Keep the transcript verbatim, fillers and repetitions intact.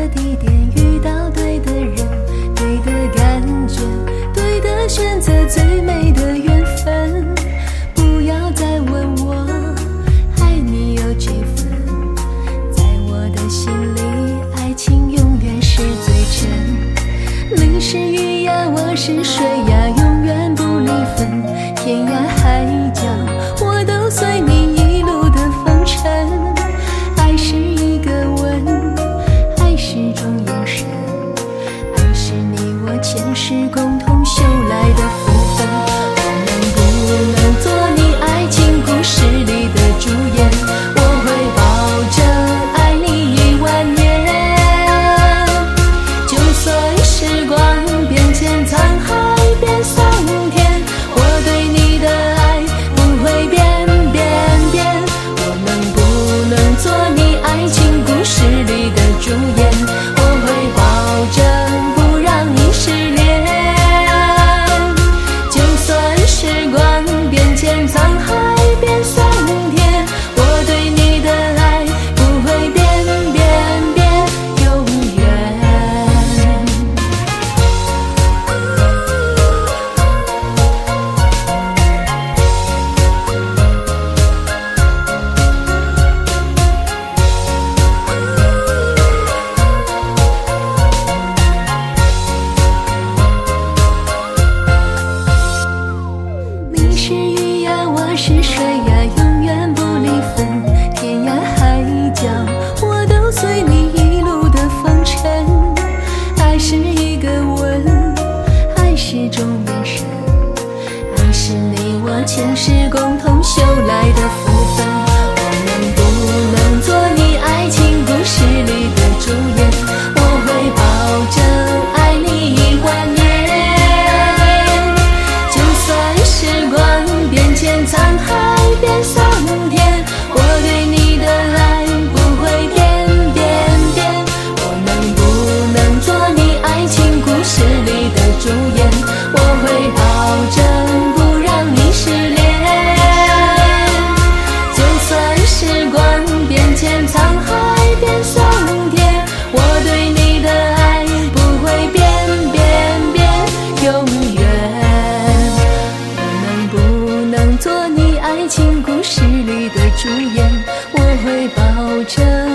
的地点，遇到对的人，对的感觉，对的选择，最美的缘分。不要再问我爱你有几分，在我的心里，爱情永远是最真。你是鱼呀，我是水呀，永远不离分。天涯海角，我都随你一路的风尘。爱是一个吻，爱是种眼神，爱是你我前世共同修来的福分。我能不能做你爱情故事里的主演？我会保证爱你一万年。就算时光变迁，沧海变桑田，我对你的爱不会变变变。我能不能做你爱情故事里的主演？我会保证不让你失恋。就算时光变迁，沧海变桑田，我对你的爱不会变变变，永远。你是鱼呀，我是水呀，永远不离分。天涯海角，我都随你一路的风尘。爱是一个吻，爱是种眼神，爱是你我前世共同修来的福分。我能不能做你爱情故事里的主演？我会保证爱你一万年。就算时光变迁，沧海变桑田，我对你的爱不会变变变。我能不能做你爱情故事里的主演？我会保证不让你失恋。就算时光变迁，沧海变桑田，我对你的爱不会变变变，永远。我能不能做你爱情故事里的主演？我会保证